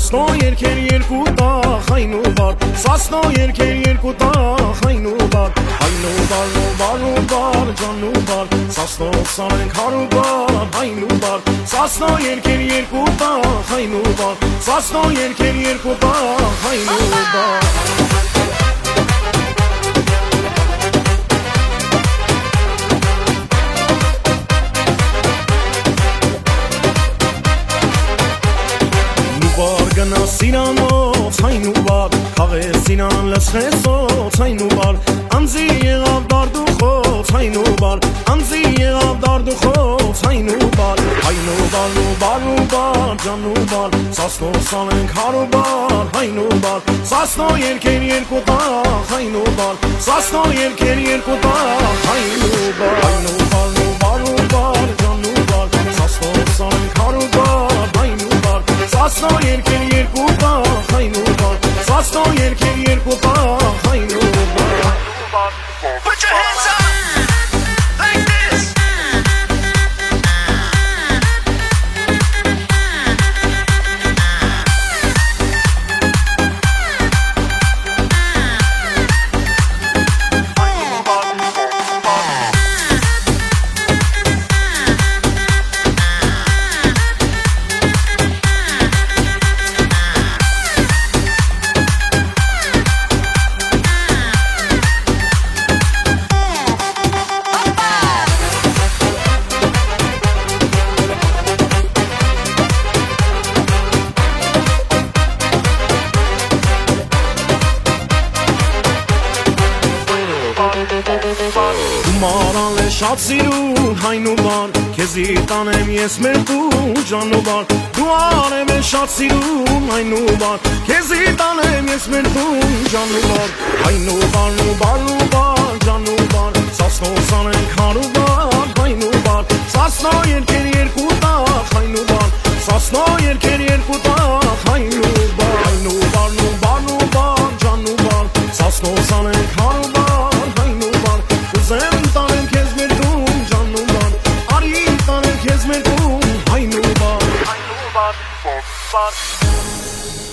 Սասնո երկեր երկու տախ այնուբար Սասնո երկեր երկու տախ այնուբար Այնուբար նուբար նուբար ջանուբար Սասնո սանենք հարուբար այնուբար Սասնո երկեր երկու տախ այնուբար Սասնո երկեր երկու տախ այնուբար Գնա սիրանոց այնուբար Խաղեր սինան լսխեսոց այնուբար Անձի եղավ դարդուխոց այնուբար Անձի եղավ դարդուխոց այնուբար Այնուբար նուբար նուբար ջանուբար Սասնո սանենք հարուբար այնուբար Սասնո երկեր երկու տախ այնուբար Սասնո երկեր երկու տախ այնուբար Այնուբար նուբար նուբար ջանուբար Սասնո սանենք հարուբար այնուբար Սասնո երկեր երկու տախ այնուբար Սասնո երկեր երկու տախ այնուբար Put your hands up like this. Մարան է շատ սիրուն այնուբար Քեզի տանեմ ես մեր տուն ջանուբար Դու արեմ է շատ սիրուն այնուբար Քեզի տանեմ ես մեր տուն ջանուբար Այնուբար նուբար նուբար ջանուբար Սասնո սանենք հարուբար այնուբար Սասնո երկեր երկու տախ այնուբար Սասնո երկեր երկու տախ այնուբար Այնուբար նուբար նուբար ջանուբար Սասնո սանենք հարուբար այնուբար Ուզեմ տանեմ քեզ մեր տուն ջանուբար Արի տանեմ քեզ մեր տուն այնուբար Այնուբար